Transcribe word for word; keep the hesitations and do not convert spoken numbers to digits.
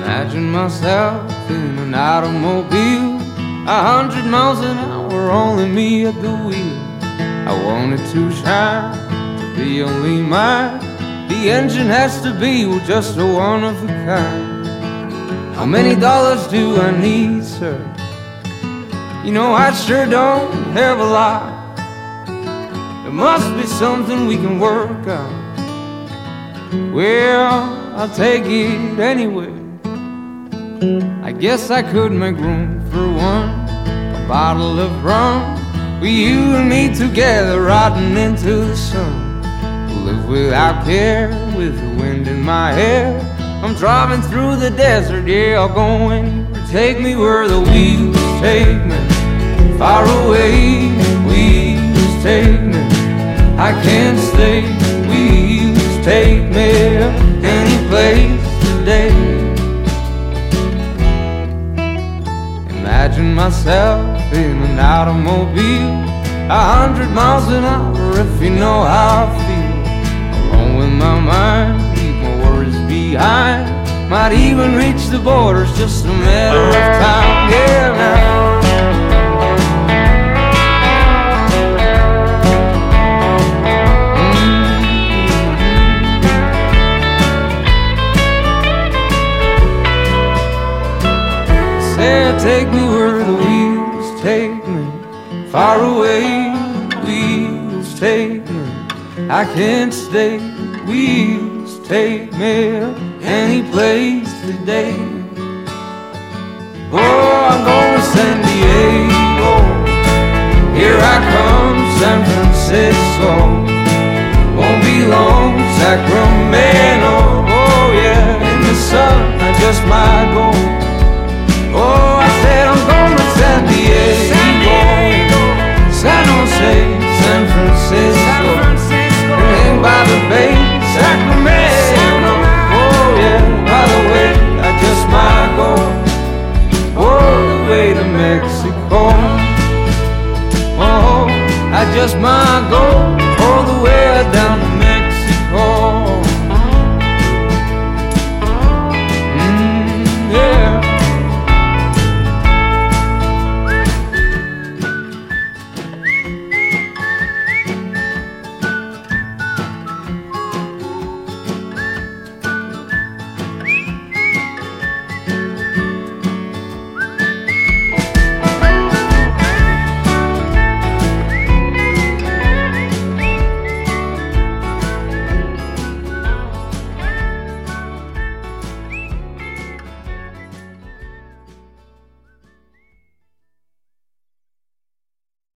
Imagine myself in an automobile, a hundred miles an hour, only me at the wheel. I want it to shine, to be only mine. The engine has to be, well, just a one of a kind. How many dollars do I need, sir? You know I sure don't have a lot. There must be something we can work out. Well, I'll take it anyway. I guess I could make room for one, a bottle of rum, with you and me together riding into the sun. Live without care, with the wind in my hair. I'm driving through the desert, yeah, I'll go anywhere. Take me where the wheels take me, far away, wheels take me. I can't stay, wheels take me any place today. Imagine myself in an automobile, a hundred miles an hour, if you know how I feel. Alone with my mind, leave my worries behind. Might even reach the borders, just a matter of time. Yeah, now. Take me where the wheels take me, far away, wheels take me. I can't stay, wheels take me any place today. Oh, I'm going to San Diego, here I come, San Francisco. Won't be long, Sacramento.